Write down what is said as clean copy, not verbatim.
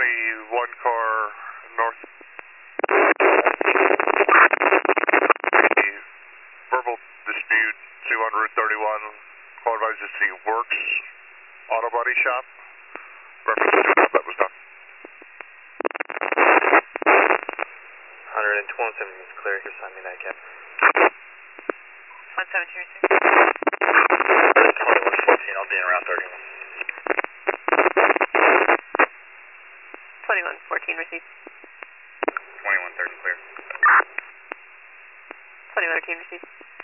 one car north. Verbal dispute 231. Call advised to see Works Auto Body Shop. Reference to that was done. 127 is clear. Just sign me that, Cap. 172. 2114. I'll be in around 31. 2114 received. 2130 clear. 2113 received.